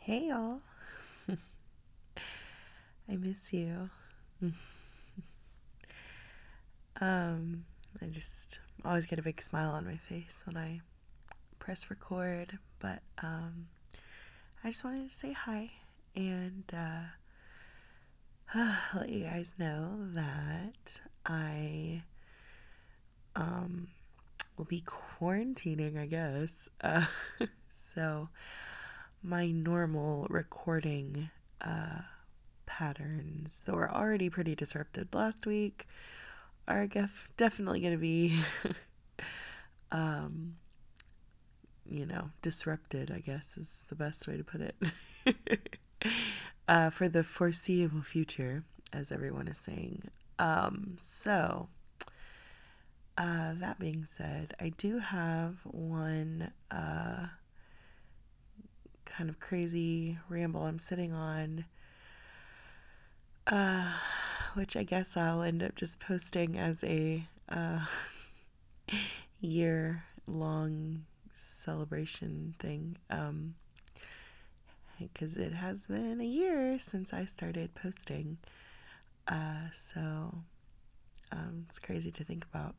Hey y'all, I miss you. Um, I just always get a big smile on my face when I press record, but I just wanted to say hi and let you guys know that I will be quarantining, I guess. So my normal recording patterns that were already pretty disrupted last week are definitely going to be, disrupted, I guess is the best way to put it, for the foreseeable future, as everyone is saying. So, that being said, I do have one kind of crazy ramble I'm sitting on, which I guess I'll end up just posting as a year long celebration thing, because it has been a year since I started posting. So it's crazy to think about.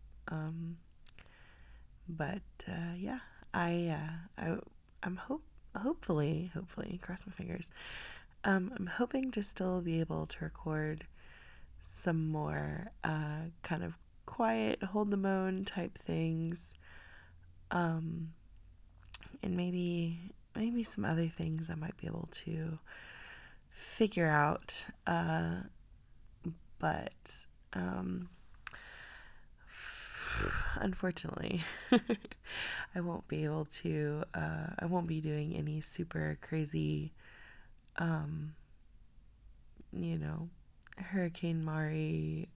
But yeah, I I'm hopefully cross my fingers. I'm hoping to still be able to record some more kind of quiet, hold the moan type things, and maybe some other things I might be able to figure out. But unfortunately, I won't be able to. I won't be doing any super crazy, you know, Hurricane Mari,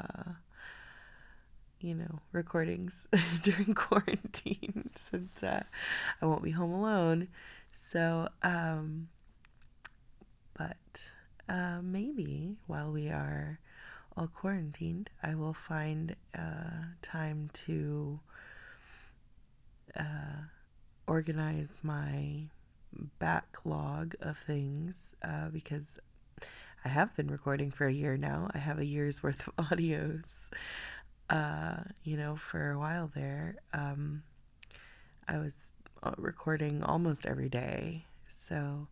recordings during quarantine since I won't be home alone. So, but maybe while we are all quarantined, I will find time to organize my backlog of things, because I have been recording for a year now. I have a year's worth of audios. For a while there, I was recording almost every day. So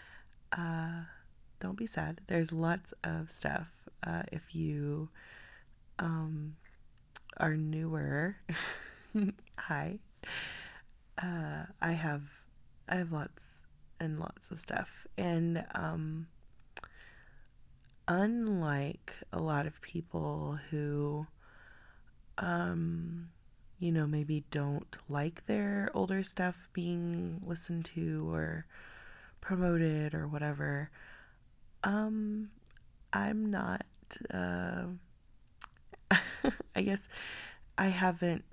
don't be sad. There's lots of stuff. If you are newer, hi. I have lots and lots of stuff, and unlike a lot of people who maybe don't like their older stuff being listened to or promoted or whatever, I'm not, uh, I guess I haven't,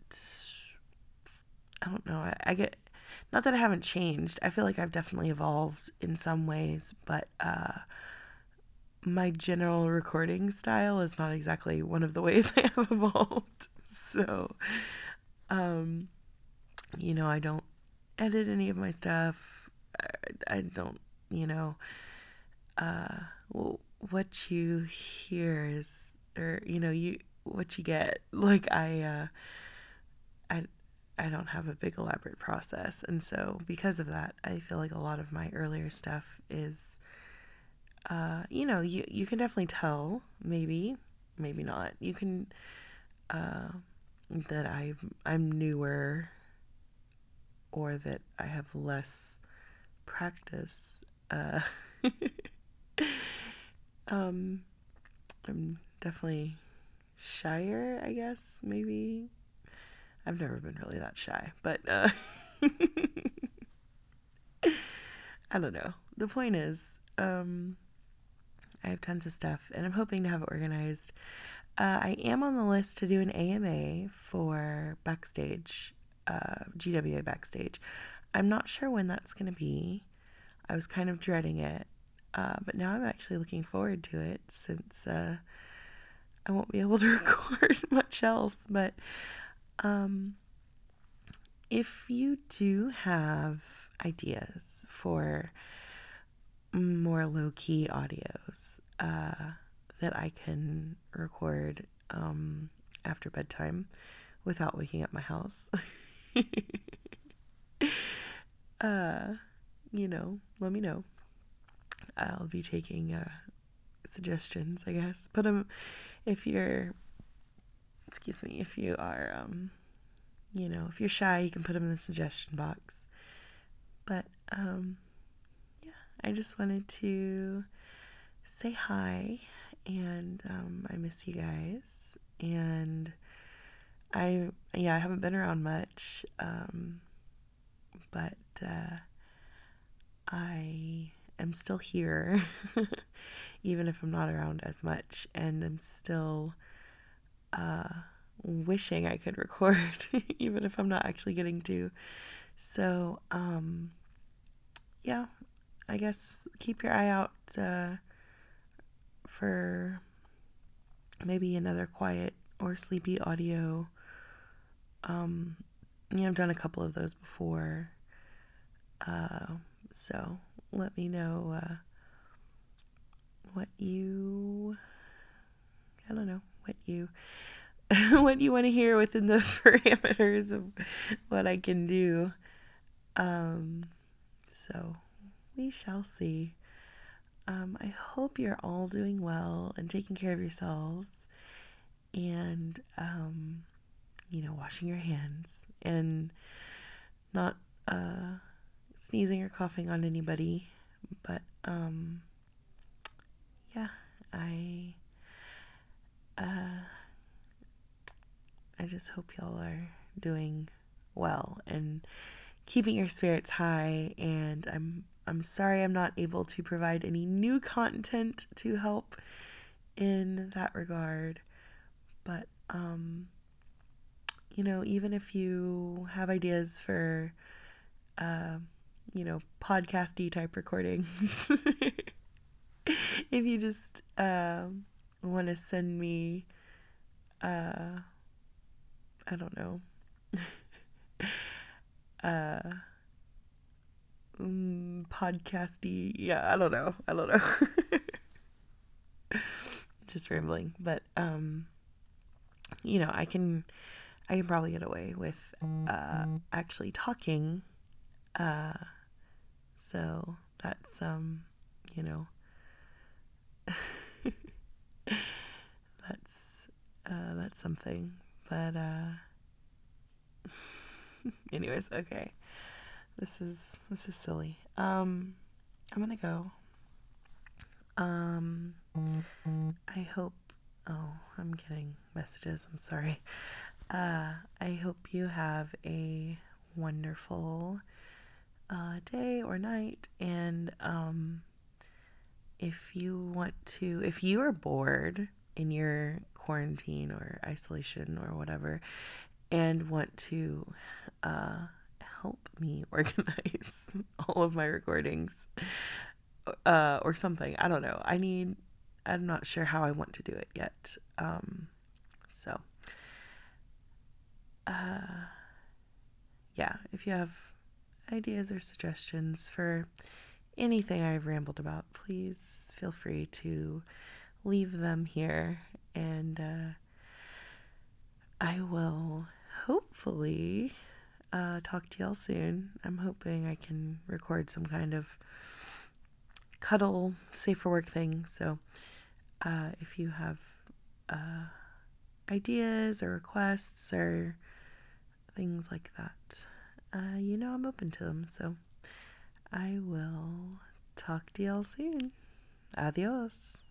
I don't know, I get, not that I haven't changed. I feel like I've definitely evolved in some ways, but my general recording style is not exactly one of the ways I have evolved. So, I don't edit any of my stuff. I don't, you know, what you hear is, or, what you get. Like, I, I don't have a big elaborate process. And so, because of that, I feel like a lot of my earlier stuff is, you can definitely tell, maybe not. You can, that I'm newer, or that I have less practice. Uh, I'm definitely shyer, I guess, maybe. I've never been really that shy, but I don't know. The point is, I have tons of stuff, and I'm hoping to have it organized. I am on the list to do an AMA for Backstage, GWA Backstage. I'm not sure when that's going to be. I was kind of dreading it, but now I'm actually looking forward to it since I won't be able to record much else. But if you do have ideas for more low-key audios that I can record after bedtime without waking up my house. Let me know. I'll be taking suggestions, I guess. Put them if you're, excuse me, if you are, if you're shy, you can put them in the suggestion box. But yeah, I just wanted to say hi, and I miss you guys. And I haven't been around much, but I am still here, even if I'm not around as much, and I'm still wishing I could record, even if I'm not actually getting to. So, yeah, I guess keep your eye out for maybe another quiet or sleepy audio. I've done a couple of those before. So let me know what you, I don't know, what you what you want to hear within the parameters of what I can do. So we shall see. I hope you're all doing well and taking care of yourselves, and washing your hands and not sneezing or coughing on anybody. But yeah, I I just hope y'all are doing well and keeping your spirits high. And I'm sorry I'm not able to provide any new content to help in that regard. But even if you have ideas for podcasty type recordings, if you just want to send me I don't know, podcasty, yeah, I don't know. Just rambling, but I can probably get away with actually talking, so that's you know that's something. But anyways, okay, this is silly. I'm gonna go. um I hope, oh, I'm getting messages, I'm sorry. I hope you have a wonderful day or night. And if you are bored in your quarantine or isolation or whatever, and want to help me organize all of my recordings, or something, I don't know. I'm not sure how I want to do it yet. So, yeah, if you have ideas or suggestions for anything I've rambled about, please feel free to leave them here, and I will hopefully talk to y'all soon. I'm hoping I can record some kind of cuddle, safe for work thing. So if you have ideas or requests or things like that, I'm open to them. So I will talk to y'all soon. Adios.